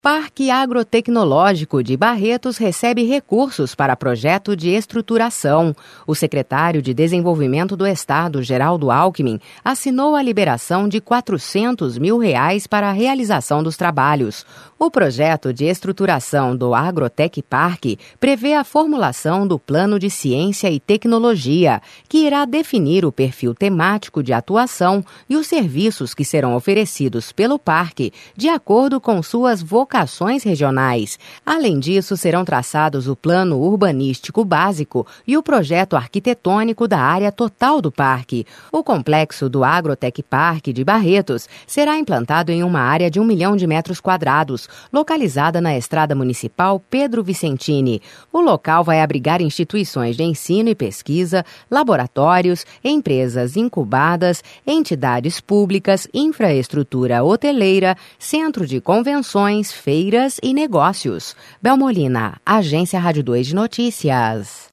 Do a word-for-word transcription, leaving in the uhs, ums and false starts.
Parque Agrotecnológico de Barretos recebe recursos para projeto de estruturação. O secretário de Desenvolvimento do Estado, Geraldo Alckmin, assinou a liberação de quatrocentos mil reais para a realização dos trabalhos. O projeto de estruturação do Agrotec Parque prevê a formulação do Plano de Ciência e Tecnologia, que irá definir o perfil temático de atuação e os serviços que serão oferecidos pelo parque, de acordo com suas vocações vocações regionais. Além disso, serão traçados o plano urbanístico básico e o projeto arquitetônico da área total do parque. O complexo do Agrotec Parque de Barretos será implantado em uma área de um milhão de metros quadrados, localizada na Estrada Municipal Pedro Vicentini. O local vai abrigar instituições de ensino e pesquisa, laboratórios, empresas incubadas, entidades públicas, infraestrutura hoteleira, centro de convenções, feiras e negócios. Belmolina, Agência Rádio dois de Notícias.